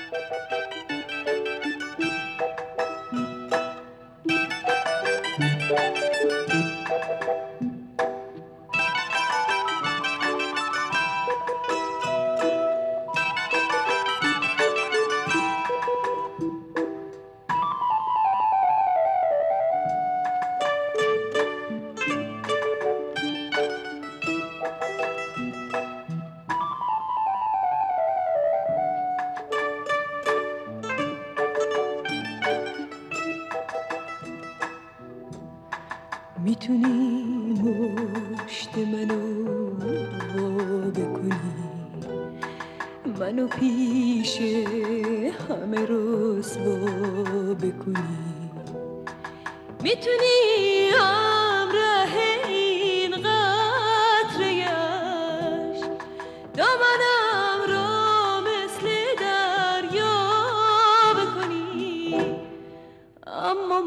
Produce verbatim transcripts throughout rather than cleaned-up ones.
میتونی مشت منو وا بکنی، منو پیش همه رسوا بکنی. میتونی همراه این قطره اشک دامنم رو مثل دریا بکنی. اما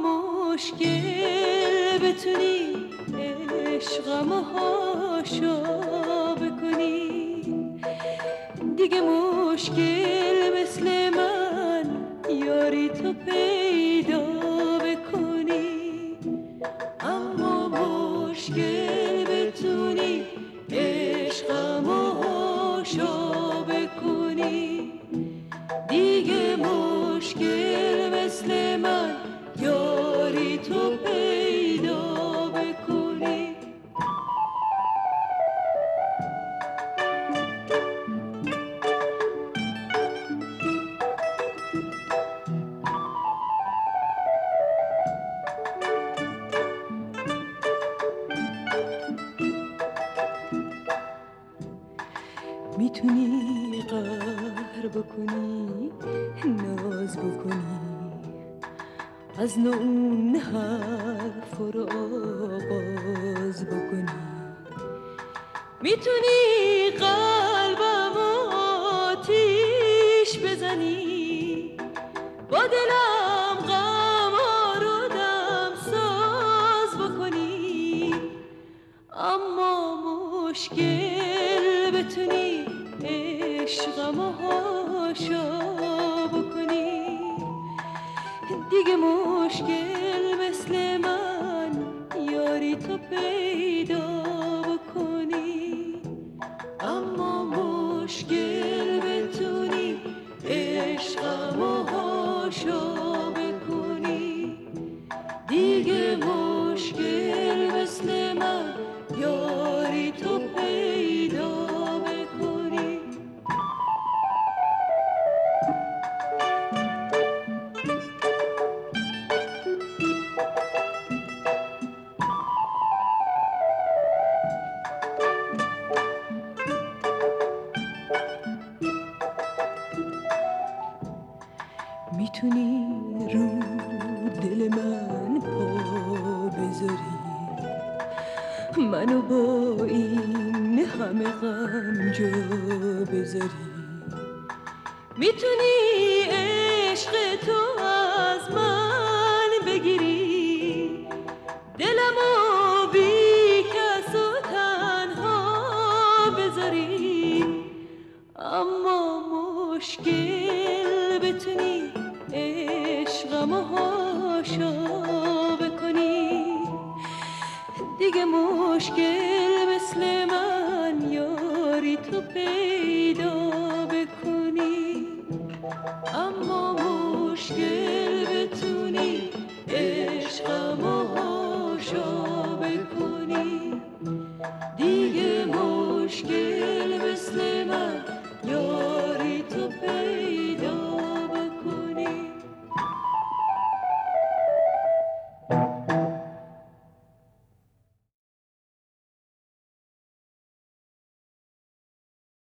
مشکل بتونی عشقمو هاشا بکنی. دیگه مشکل مثل من یاری تو پیدا بکنی. اما مشکل بتونی عشقمو هاشا بکنی. دیگه مشکل مثل من یاری تو پیدا بکنی. میتونی قهر بکنی، ناز بکنی، از نو اون حرف رو آغاز بکنی. میتونی قلبم آتیش بزنی، با دلم غم رو دم ساز بکنی. اما مشکل بتونی عشقمو هاشا بکنی. دیگه مشکل مثل من یاری تو پیدا بکنی. اما مشکل بتونی عشقمو هاشا بکنی. دیگه مشکل مثل من یاری تو پیدا بکنی. میتونی رو دل من پا بذاری، منو با این همه غم جا بذاری. میتونی عشق تو از من بگیری، دلمو بی کس و تنها بذاری. اما مشکل بتونی عشقمو هاشا بکنی. دیگه مشکل مثل من یاری تو پیدا